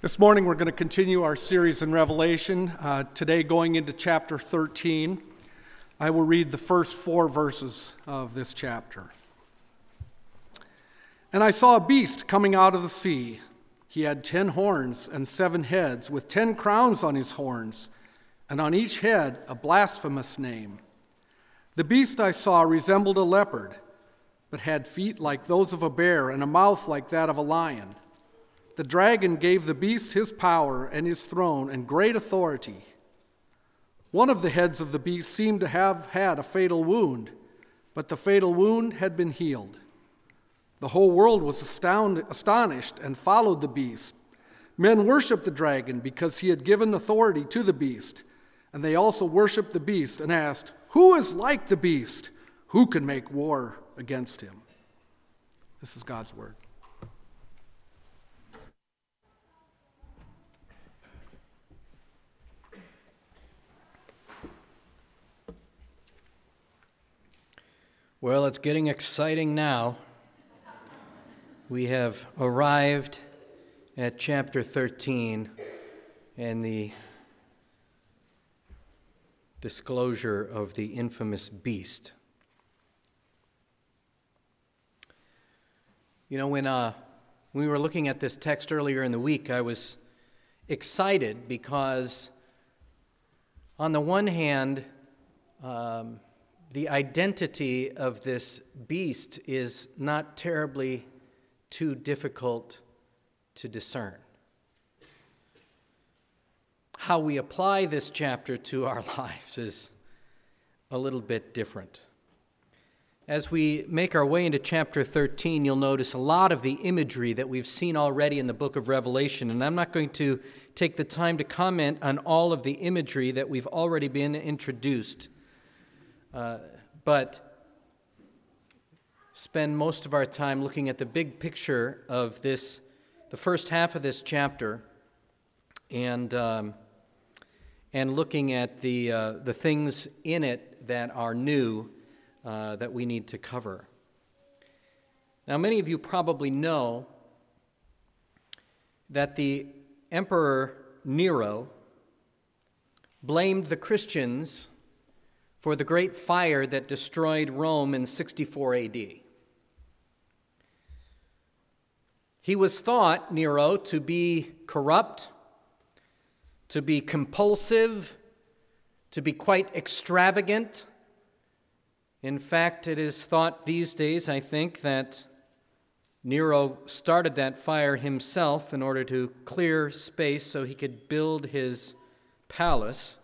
This morning we're going to continue our series in Revelation, today going into chapter 13. I will read the first 4 verses of this chapter. And I saw a beast coming out of the sea. He had 10 horns and 7 heads, with 10 crowns on his horns, and on each head a blasphemous name. The beast I saw resembled a leopard, but had feet like those of a bear and a mouth like that of a lion. The dragon gave the beast his power and his throne and great authority. One of the heads of the beast seemed to have had a fatal wound, but the fatal wound had been healed. The whole world was astonished and followed the beast. Men worshiped the dragon because he had given authority to the beast, and they also worshiped the beast and asked, "Who is like the beast? Who can make war against him?" This is God's word. Well, it's getting exciting now. We have arrived at chapter 13 and the disclosure of the infamous beast. You know, when we were looking at this text earlier in the week, I was excited because, on the one hand, the identity of this beast is not terribly too difficult to discern. How we apply this chapter to our lives is a little bit different. As we make our way into chapter 13, you'll notice a lot of the imagery that we've seen already in the book of Revelation, and I'm not going to take the time to comment on all of the imagery that we've already been introduced. But spend most of our time looking at the big picture of this, the first half of this chapter, and looking at the things in it that are new that we need to cover. Now, many of you probably know that the Emperor Nero blamed the Christians for the great fire that destroyed Rome in 64 AD. He was thought, Nero, to be corrupt, to be compulsive, to be quite extravagant. In fact, it is thought these days, I think, that Nero started that fire himself in order to clear space so he could build his palace.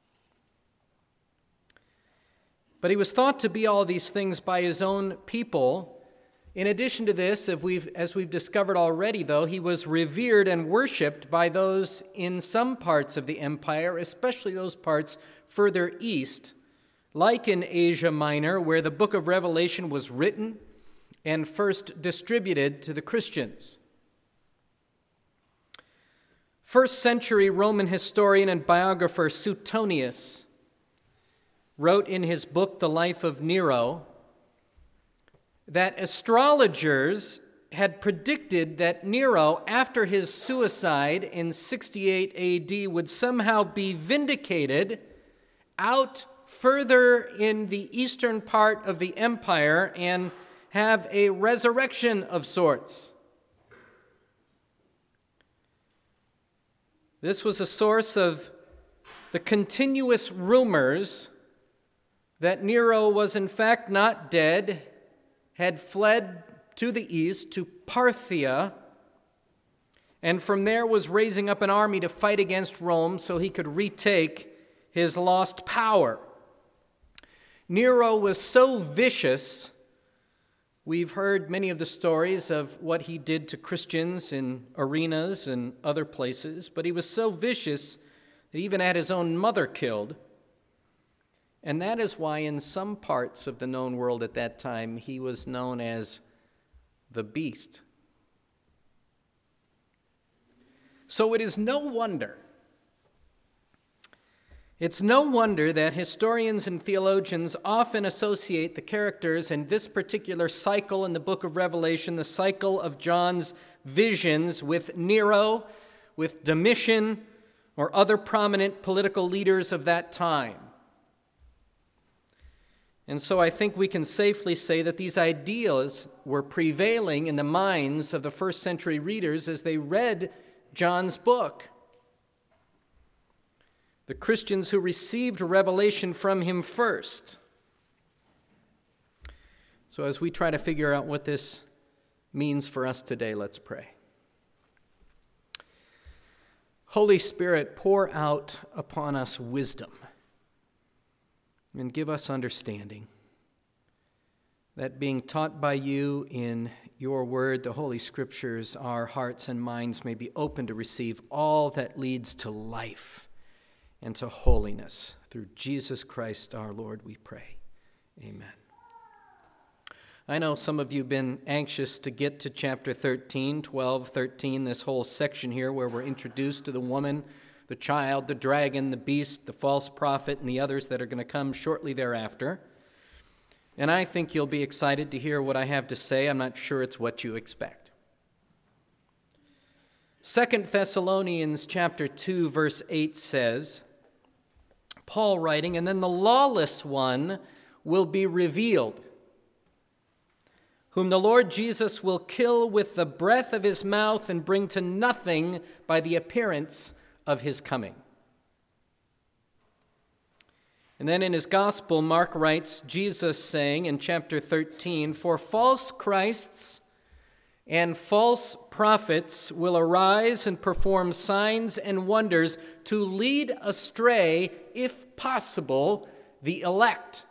But he was thought to be all these things by his own people. In addition to this, as we've discovered already, though, he was revered and worshipped by those in some parts of the empire, especially those parts further east, like in Asia Minor, where the book of Revelation was written and first distributed to the Christians. First century Roman historian and biographer Suetonius wrote in his book, The Life of Nero, that astrologers had predicted that Nero, after his suicide in 68 AD, would somehow be vindicated out further in the eastern part of the empire and have a resurrection of sorts. This was a source of the continuous rumors that Nero was in fact not dead, had fled to the east, to Parthia, and from there was raising up an army to fight against Rome so he could retake his lost power. Nero was so vicious, we've heard many of the stories of what he did to Christians in arenas and other places, but he was so vicious that he even had his own mother killed. And that is why in some parts of the known world at that time, he was known as the beast. So it's no wonder that historians and theologians often associate the characters in this particular cycle in the book of Revelation, the cycle of John's visions, with Nero, with Domitian or other prominent political leaders of that time. And so I think we can safely say that these ideas were prevailing in the minds of the first century readers as they read John's book. The Christians who received revelation from him first. So as we try to figure out what this means for us today, let's pray. Holy Spirit, pour out upon us wisdom and give us understanding, that being taught by you in your word, the Holy Scriptures, our hearts and minds may be open to receive all that leads to life and to holiness. Through Jesus Christ our Lord, we pray. Amen. I know some of you have been anxious to get to chapter 13, 12, 13, this whole section here where we're introduced to the woman, the child, the dragon, the beast, the false prophet, and the others that are going to come shortly thereafter. And I think you'll be excited to hear what I have to say. I'm not sure it's what you expect. 2 Thessalonians chapter 2, verse 8 says, Paul writing, "And then the lawless one will be revealed, whom the Lord Jesus will kill with the breath of his mouth and bring to nothing by the appearance of his coming." And then in his gospel, Mark writes, Jesus saying in chapter 13, "For false Christs and false prophets will arise and perform signs and wonders to lead astray, if possible, the elect."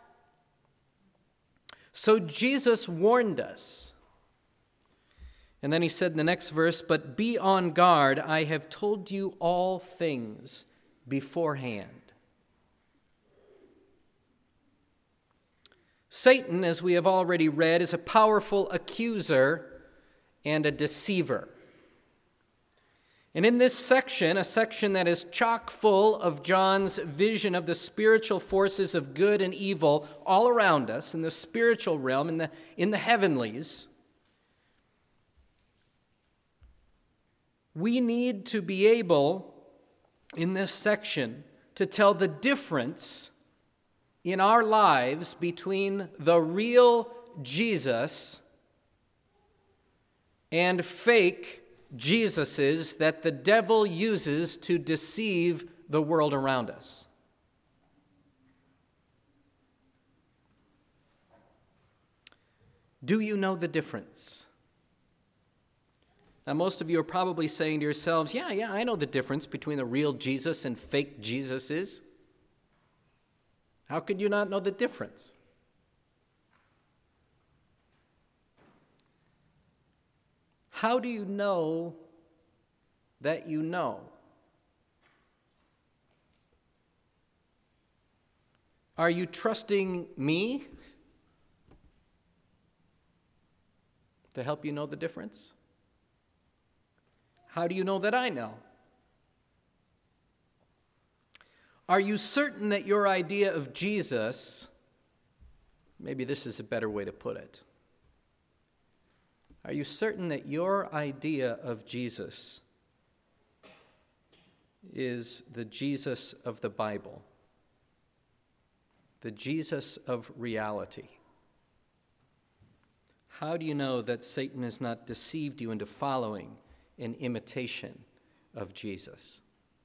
So Jesus warned us. And then he said in the next verse, "But be on guard, I have told you all things beforehand." Satan, as we have already read, is a powerful accuser and a deceiver. And in this section, a section that is chock full of John's vision of the spiritual forces of good and evil all around us in the spiritual realm, in the heavenlies, we need to be able, in this section, to tell the difference in our lives between the real Jesus and fake Jesuses that the devil uses to deceive the world around us. Do you know the difference? Now, most of you are probably saying to yourselves, yeah, I know the difference between the real Jesus and fake Jesuses. How could you not know the difference? How do you know that you know? Are you trusting me to help you know the difference? How do you know that I know? Are you certain that your idea of Jesus, maybe this is a better way to put it, are you certain that your idea of Jesus is the Jesus of the Bible, the Jesus of reality? How do you know that Satan has not deceived you into following an imitation of Jesus?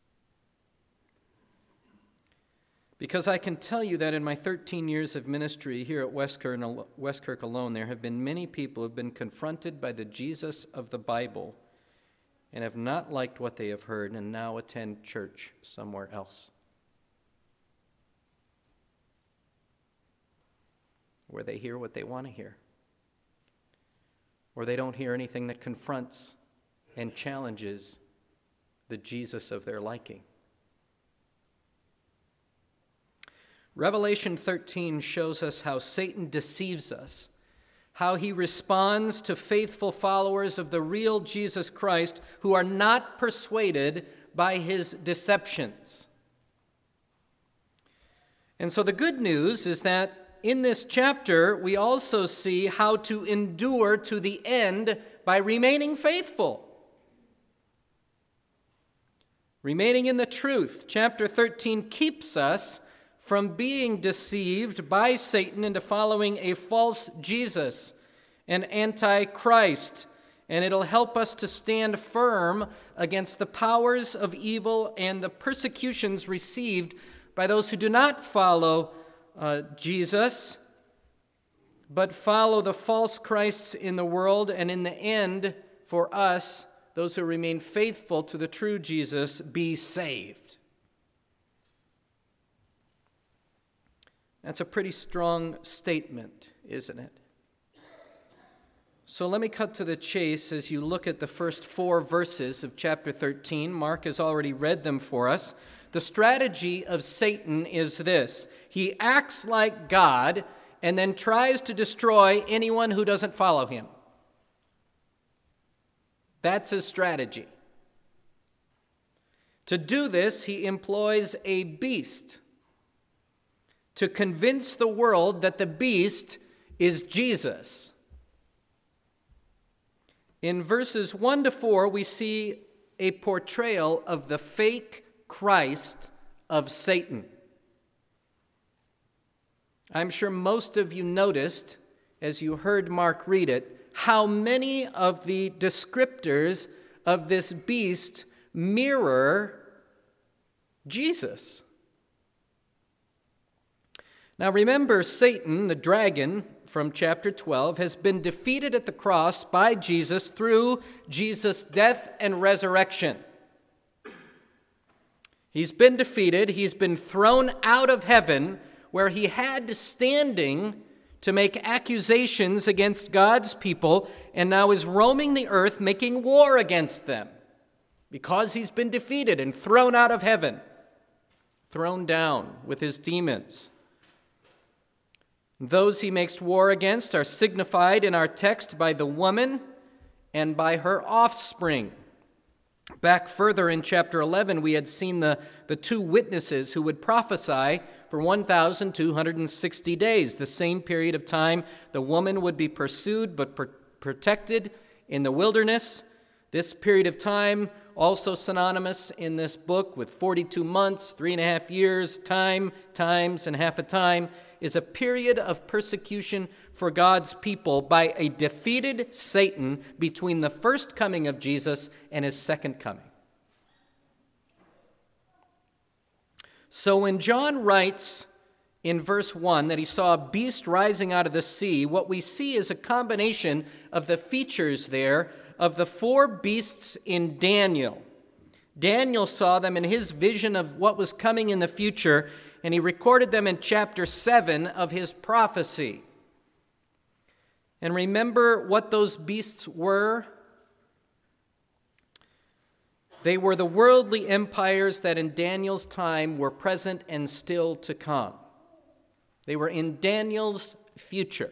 Because I can tell you that in my 13 years of ministry here at Westkirk alone, there have been many people who have been confronted by the Jesus of the Bible and have not liked what they have heard and now attend church somewhere else, where they hear what they want to hear, or they don't hear anything that confronts and challenges the Jesus of their liking. Revelation 13 shows us how Satan deceives us, how he responds to faithful followers of the real Jesus Christ who are not persuaded by his deceptions. And so the good news is that in this chapter, we also see how to endure to the end by remaining faithful. Remaining in the truth, chapter 13 keeps us from being deceived by Satan into following a false Jesus, an antichrist, and it'll help us to stand firm against the powers of evil and the persecutions received by those who do not follow Jesus, but follow the false Christs in the world, and in the end, for us, those who remain faithful to the true Jesus, be saved. That's a pretty strong statement, isn't it? So let me cut to the chase as you look at the first 4 verses of chapter 13. Mark has already read them for us. The strategy of Satan is this: he acts like God and then tries to destroy anyone who doesn't follow him. That's his strategy. To do this, he employs a beast to convince the world that the beast is Jesus. In verses 1 to 4, we see a portrayal of the fake Christ of Satan. I'm sure most of you noticed, as you heard Mark read it, how many of the descriptors of this beast mirror Jesus. Now remember, Satan, the dragon from chapter 12, has been defeated at the cross by Jesus through Jesus' death and resurrection. He's been defeated. He's been thrown out of heaven, where he had standing to make accusations against God's people, and now is roaming the earth making war against them because he's been defeated and thrown out of heaven, thrown down with his demons. Those he makes war against are signified in our text by the woman and by her offspring. Back further in chapter 11, we had seen the 2 witnesses who would prophesy for 1,260 days, the same period of time the woman would be pursued but protected in the wilderness. This period of time, also synonymous in this book with 42 months, 3.5 years, times, and half a time, is a period of persecution for God's people by a defeated Satan between the first coming of Jesus and his second coming. So when John writes in verse 1 that he saw a beast rising out of the sea, what we see is a combination of the features there of the 4 beasts in Daniel. Daniel saw them in his vision of what was coming in the future, and he recorded them in chapter 7 of his prophecy. And remember what those beasts were? They were the worldly empires that in Daniel's time were present and still to come. They were in Daniel's future.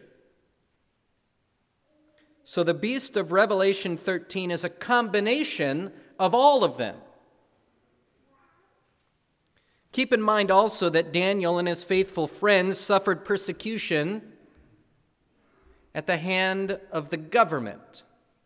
So the beast of Revelation 13 is a combination of all of them. Keep in mind also that Daniel and his faithful friends suffered persecution at the hand of the government.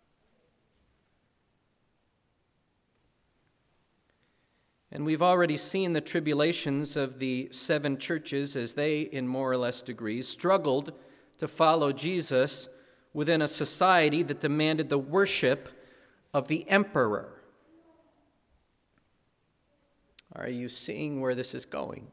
And we've already seen the tribulations of the 7 churches as they, in more or less degrees, struggled to follow Jesus within a society that demanded the worship of the emperor. Are you seeing where this is going?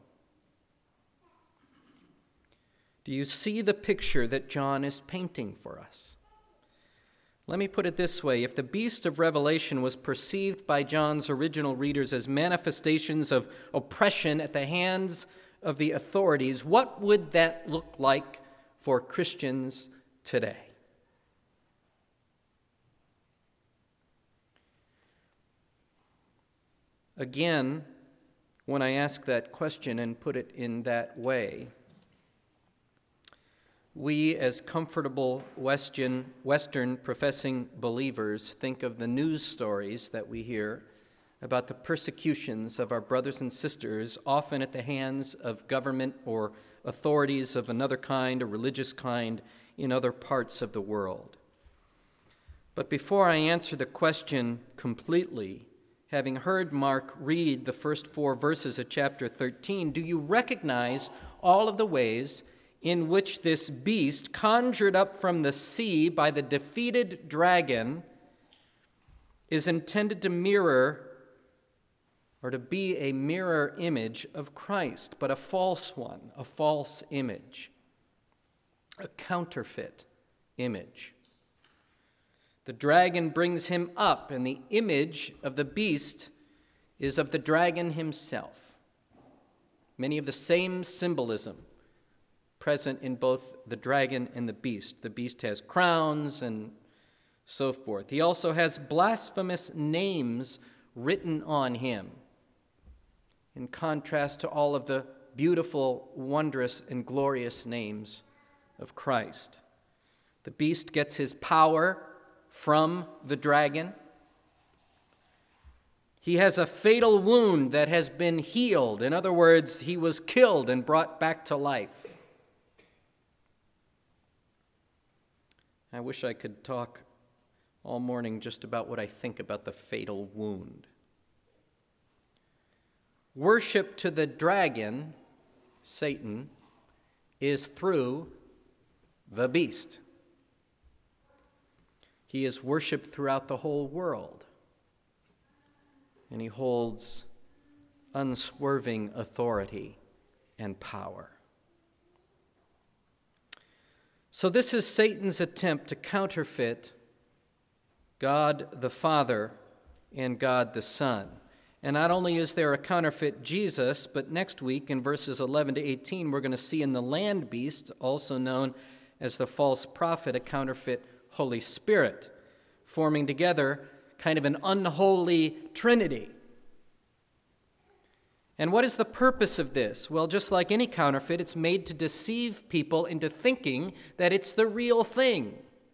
Do you see the picture that John is painting for us? Let me put it this way. If the beast of Revelation was perceived by John's original readers as manifestations of oppression at the hands of the authorities, what would that look like for Christians today? Again, when I ask that question and put it in that way, we as comfortable Western professing believers think of the news stories that we hear about the persecutions of our brothers and sisters, often at the hands of government or authorities of another kind, a religious kind, in other parts of the world. But before I answer the question completely, having heard Mark read the first 4 verses of chapter 13, do you recognize all of the ways in which this beast, conjured up from the sea by the defeated dragon, is intended to mirror or to be a mirror image of Christ, but a false one, a false image, a counterfeit image? The dragon brings him up, and the image of the beast is of the dragon himself. Many of the same symbolism present in both the dragon and the beast. The beast has crowns and so forth. He also has blasphemous names written on him, in contrast to all of the beautiful, wondrous, and glorious names of Christ. The beast gets his power from the dragon. He has a fatal wound that has been healed. In other words, he was killed and brought back to life. I wish I could talk all morning just about what I think about the fatal wound. Worship to the dragon, Satan, is through the beast. He is worshiped throughout the whole world, and he holds unswerving authority and power. So this is Satan's attempt to counterfeit God the Father and God the Son. And not only is there a counterfeit Jesus, but next week in verses 11 to 18, we're going to see in the land beast, also known as the false prophet, a counterfeit Holy Spirit, forming together kind of an unholy trinity. And what is the purpose of this? Well, just like any counterfeit, it's made to deceive people into thinking that it's the real thing.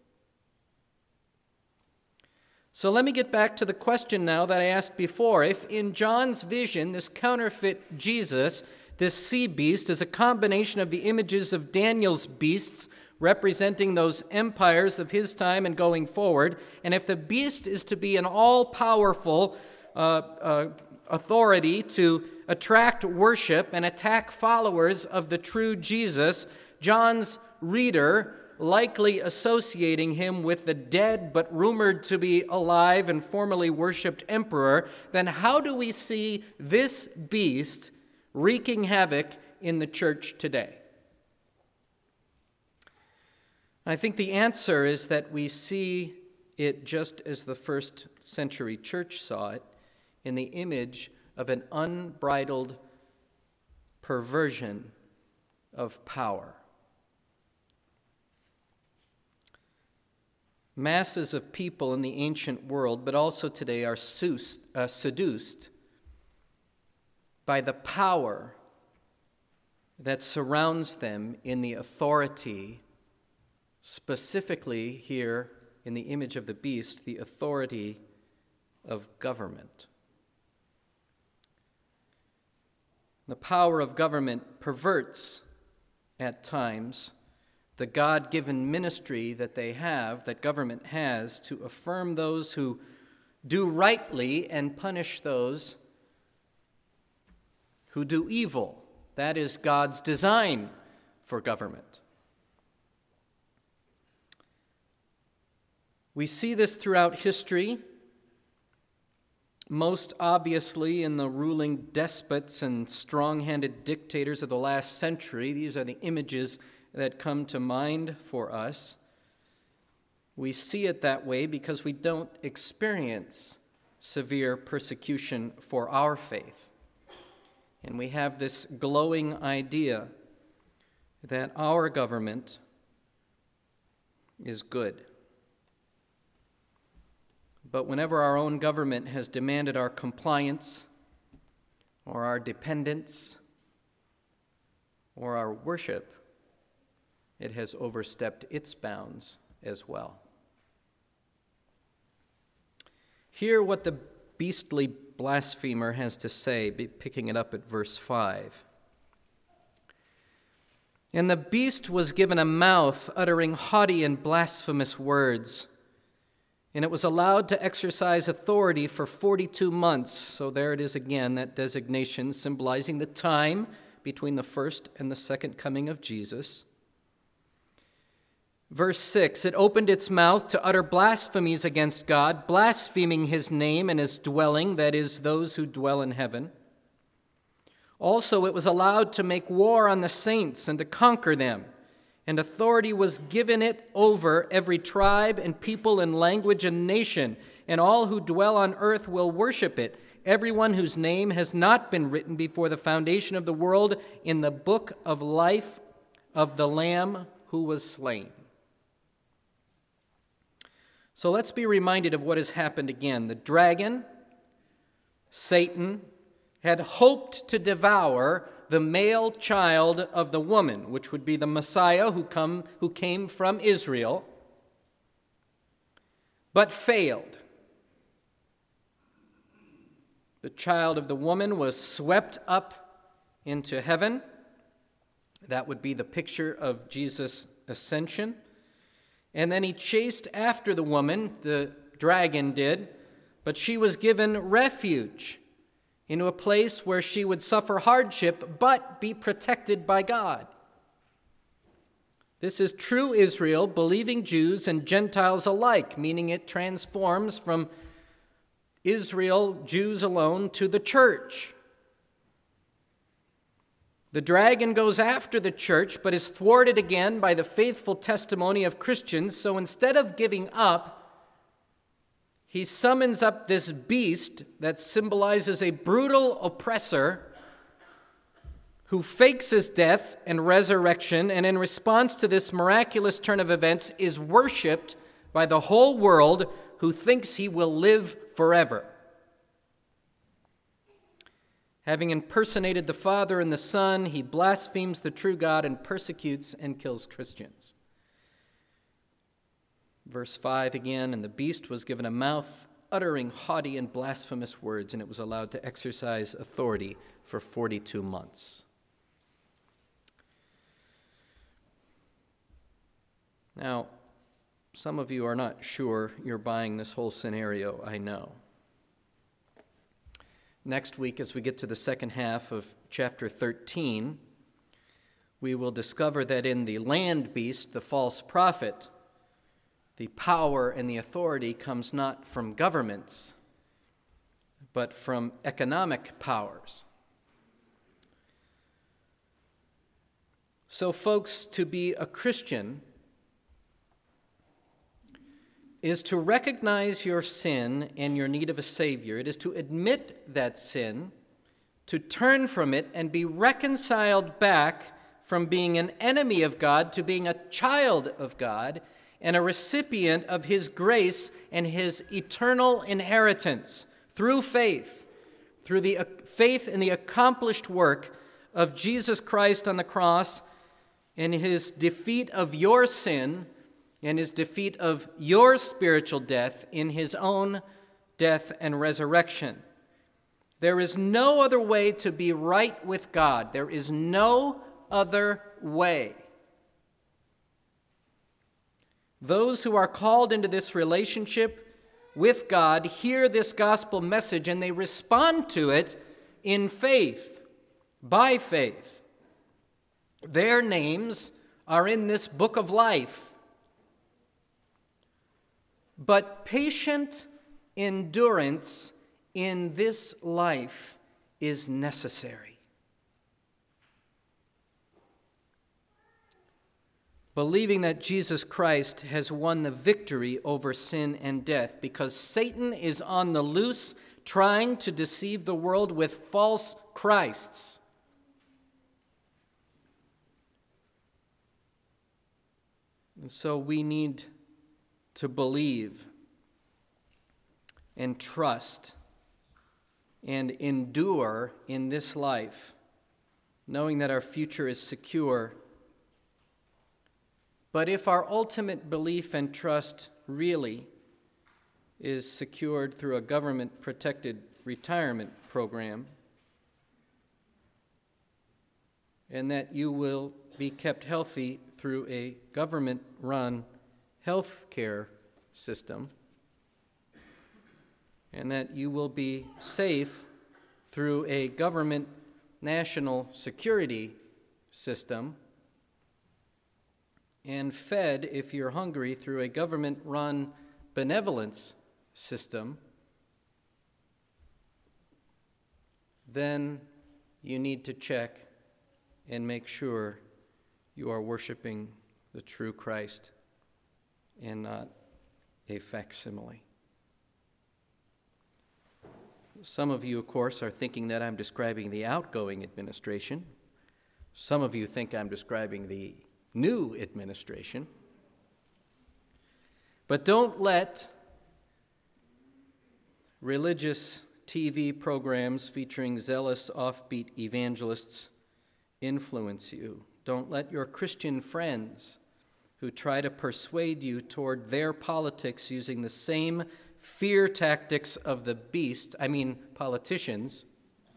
So let me get back to the question now that I asked before. If in John's vision, this counterfeit Jesus, this sea beast, is a combination of the images of Daniel's beasts representing those empires of his time and going forward, and if the beast is to be an all-powerful authority to attract worship and attack followers of the true Jesus, John's reader, likely associating him with the dead but rumored to be alive and formerly worshipped emperor, then how do we see this beast wreaking havoc in the church today? I think the answer is that we see it just as the first century church saw it, in the image of an unbridled perversion of power. Masses of people in the ancient world, but also today, are seduced by the power that surrounds them in the authority, specifically here in the image of the beast, the authority of government. The power of government perverts, at times, the God-given ministry that they have, that government has, to affirm those who do rightly and punish those who do evil. That is God's design for government. We see this throughout history, most obviously in the ruling despots and strong-handed dictators of the last century. These are the images that come to mind for us. We see it that way because we don't experience severe persecution for our faith. And we have this glowing idea that our government is good. But whenever our own government has demanded our compliance or our dependence or our worship, it has overstepped its bounds as well. Hear what the beastly blasphemer has to say, picking it up at verse 5. And the beast was given a mouth uttering haughty and blasphemous words. and it was allowed to exercise authority for 42 months. So there it is again, that designation symbolizing the time between the first and the second coming of Jesus. Verse 6, it opened its mouth to utter blasphemies against God, blaspheming his name and his dwelling, that is, those who dwell in heaven. Also, it was allowed to make war on the saints and to conquer them, and authority was given it over every tribe and people and language and nation, and all who dwell on earth will worship it, everyone whose name has not been written before the foundation of the world in the book of life of the Lamb who was slain. So let's be reminded of what has happened again. The dragon, Satan, had hoped to devour the male child of the woman, which would be the Messiah who came from Israel, but failed. The child of the woman was swept up into heaven. That would be the picture of Jesus' ascension. And then he chased after the woman, the dragon did, but she was given refuge into a place where she would suffer hardship but be protected by God. This is true Israel, believing Jews and Gentiles alike, meaning it transforms from Israel, Jews alone, to the church. The dragon goes after the church, but is thwarted again by the faithful testimony of Christians. So instead of giving up, he summons up this beast that symbolizes a brutal oppressor who fakes his death and resurrection, and in response to this miraculous turn of events is worshipped by the whole world, who thinks he will live forever. Having impersonated the Father and the Son, he blasphemes the true God and persecutes and kills Christians. Verse 5 again, and the beast was given a mouth uttering haughty and blasphemous words, and it was allowed to exercise authority for 42 months. Now, some of you are not sure you're buying this whole scenario, I know. Next week, as we get to the second half of chapter 13, we will discover that in the land beast, the false prophet, the power and the authority comes not from governments, but from economic powers. So, folks, to be a Christian is to recognize your sin and your need of a Savior. It is to admit that sin, to turn from it, and be reconciled back from being an enemy of God to being a child of God and a recipient of His grace and His eternal inheritance through faith, through the faith in the accomplished work of Jesus Christ on the cross and His defeat of your sin and His defeat of your spiritual death in His own death and resurrection. There is no other way to be right with God. There is no other way. Those who are called into this relationship with God hear this gospel message and they respond to it in faith, by faith. Their names are in this book of life. But patient endurance in this life is necessary. Believing that Jesus Christ has won the victory over sin and death, because Satan is on the loose trying to deceive the world with false Christs. And so we need to believe and trust and endure in this life, knowing that our future is secure. But if our ultimate belief and trust really is secured through a government-protected retirement program, and that you will be kept healthy through a government-run health care system, and that you will be safe through a government national security system and fed, if you're hungry, through a government-run benevolence system, then you need to check and make sure you are worshiping the true Christ and not a facsimile. Some of you, of course, are thinking that I'm describing the outgoing administration. Some of you think I'm describing the new administration. But don't let religious TV programs featuring zealous, offbeat evangelists influence you. Don't let your Christian friends who try to persuade you toward their politics using the same fear tactics of the beast, politicians,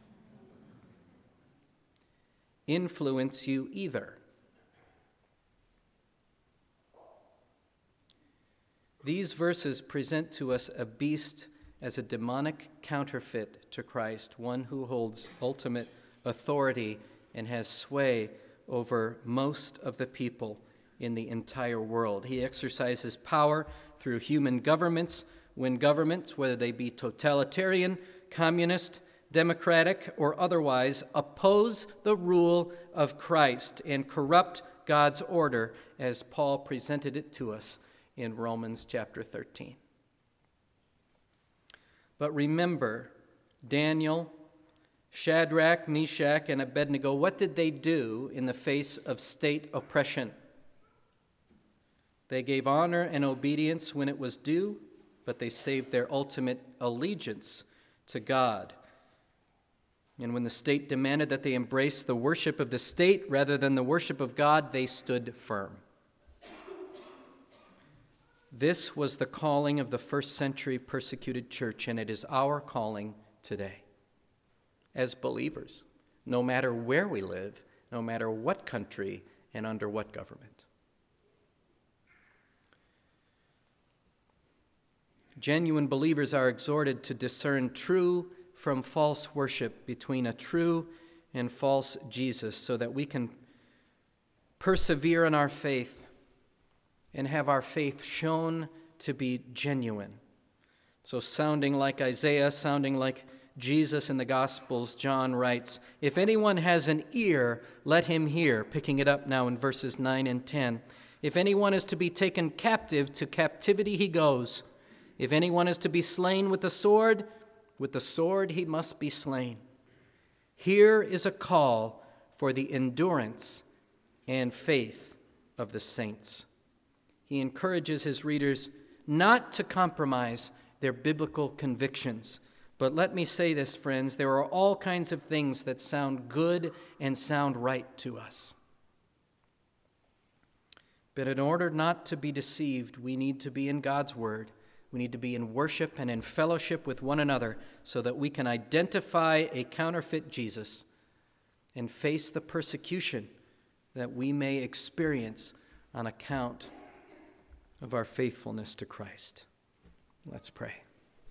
influence you either. These verses present to us a beast as a demonic counterfeit to Christ, one who holds ultimate authority and has sway over most of the people in the entire world. He exercises power through human governments, when governments, whether they be totalitarian, communist, democratic, or otherwise, oppose the rule of Christ and corrupt God's order, as Paul presented it to us in Romans chapter 13. But remember, Daniel, Shadrach, Meshach, and Abednego, what did they do in the face of state oppression? They gave honor and obedience when it was due, but they saved their ultimate allegiance to God. And when the state demanded that they embrace the worship of the state rather than the worship of God, they stood firm. This was the calling of the first century persecuted church, and it is our calling today as believers, no matter where we live, no matter what country and under what government. Genuine believers are exhorted to discern true from false worship between a true and false Jesus so that we can persevere in our faith and have our faith shown to be genuine. So sounding like Isaiah, sounding like Jesus in the Gospels, John writes, "If anyone has an ear, let him hear," picking it up now in verses 9 and 10. "If anyone is to be taken captive, to captivity he goes. If anyone is to be slain with the sword he must be slain. Here is a call for the endurance and faith of the saints." He encourages his readers not to compromise their biblical convictions. But let me say this, friends, there are all kinds of things that sound good and sound right to us. But in order not to be deceived, we need to be in God's Word. We need to be in worship and in fellowship with one another so that we can identify a counterfeit Jesus and face the persecution that we may experience on account of our faithfulness to Christ. Let's pray.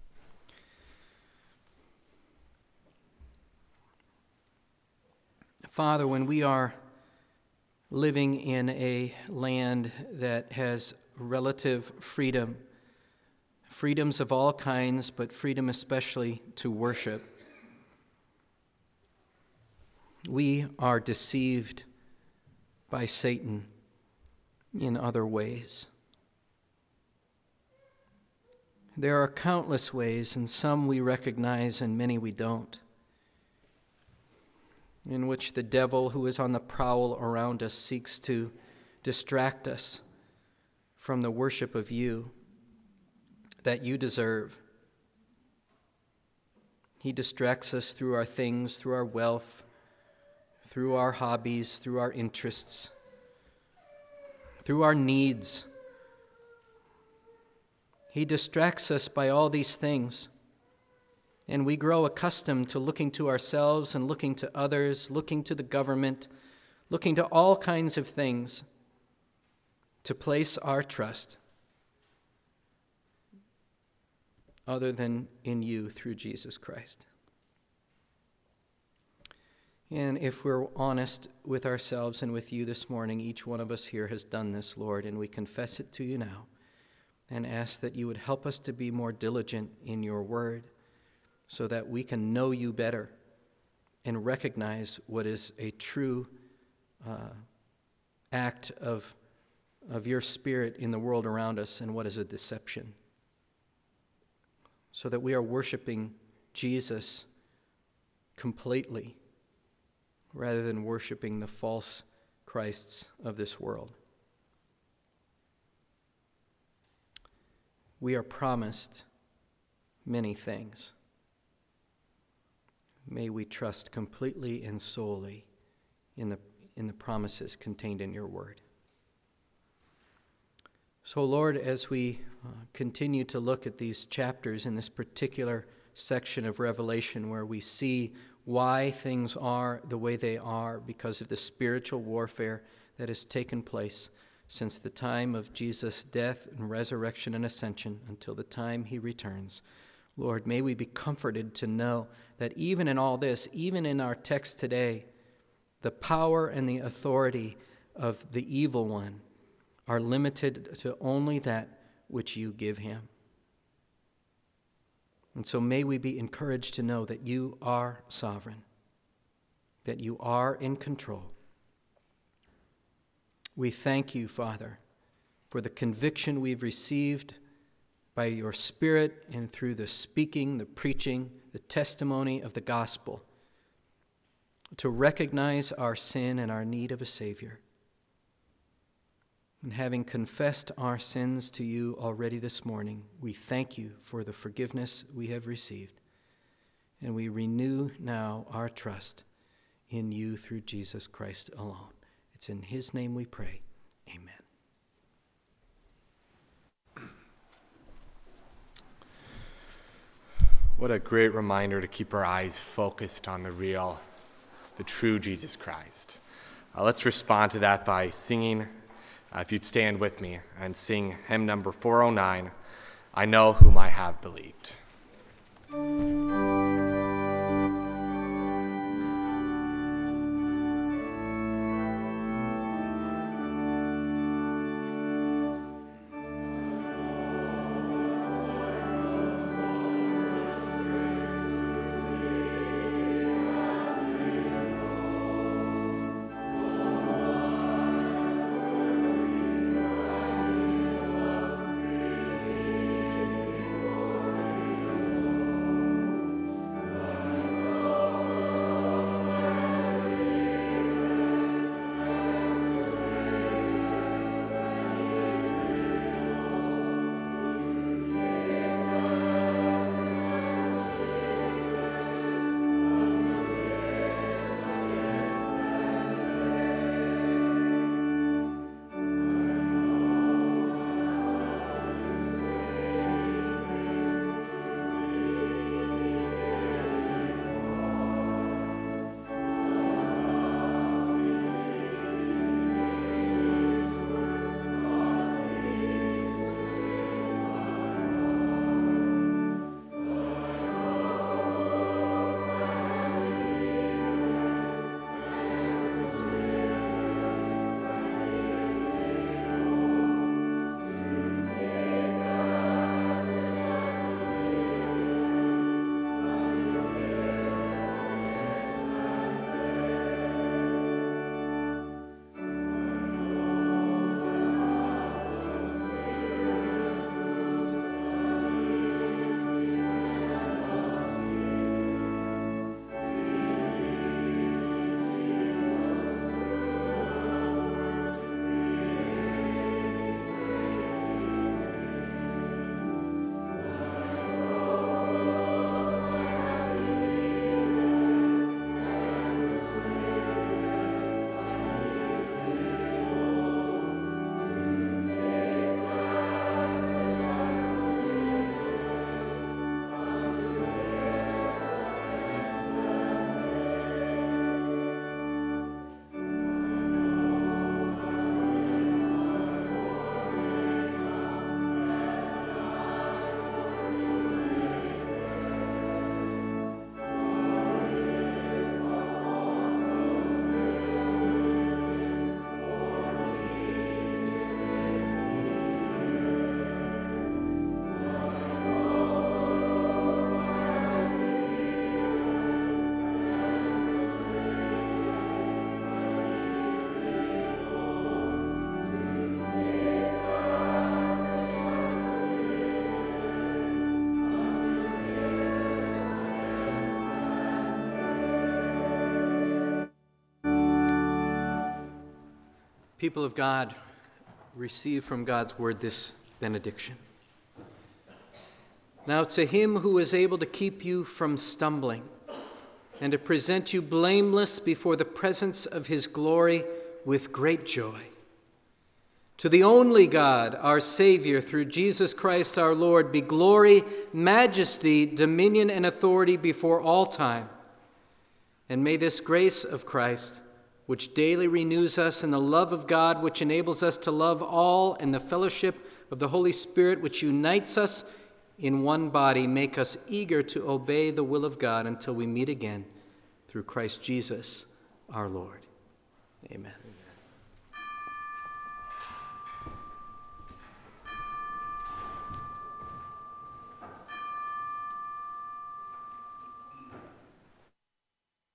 Father, when we are living in a land that has relative freedom, freedoms of all kinds, but freedom especially to worship, we are deceived by Satan in other ways. There are countless ways, and some we recognize and many we don't, in which the devil, who is on the prowl around us, seeks to distract us from the worship of you that you deserve. He distracts us through our things, through our wealth, through our hobbies, through our interests, through our needs. He distracts us by all these things. And we grow accustomed to looking to ourselves and looking to others, looking to the government, looking to all kinds of things to place our trust. other than in you through Jesus Christ. And if we're honest with ourselves and with you this morning, each one of us here has done this, Lord, and we confess it to you now and ask that you would help us to be more diligent in your word so that we can know you better and recognize what is a true act of your Spirit in the world around us and what is a deception, so that we are worshiping Jesus completely rather than worshiping the false Christs of this world. We are promised many things. May we trust completely and solely in the promises contained in your word. So, Lord, as we continue to look at these chapters in this particular section of Revelation where we see why things are the way they are because of the spiritual warfare that has taken place since the time of Jesus' death and resurrection and ascension until the time he returns, Lord, may we be comforted to know that even in all this, even in our text today, the power and the authority of the evil one are limited to only that which you give him. And so may we be encouraged to know that you are sovereign, that you are in control. We thank you, Father, for the conviction we've received by your Spirit and through the speaking, the preaching, the testimony of the gospel, to recognize our sin and our need of a Savior. And having confessed our sins to you already this morning, we thank you for the forgiveness we have received. And we renew now our trust in you through Jesus Christ alone. It's in his name we pray. Amen. What a great reminder to keep our eyes focused on the real, the true Jesus Christ. Let's respond to that by singing. If you'd stand with me and sing hymn number 409, I Know Whom I Have Believed. People of God, receive from God's word this benediction. Now to him who is able to keep you from stumbling and to present you blameless before the presence of his glory with great joy. To the only God, our Savior, through Jesus Christ our Lord, be glory, majesty, dominion, and authority before all time. And may this grace of Christ, which daily renews us in the love of God, which enables us to love all, and the fellowship of the Holy Spirit, which unites us in one body, make us eager to obey the will of God until we meet again through Christ Jesus our Lord. Amen.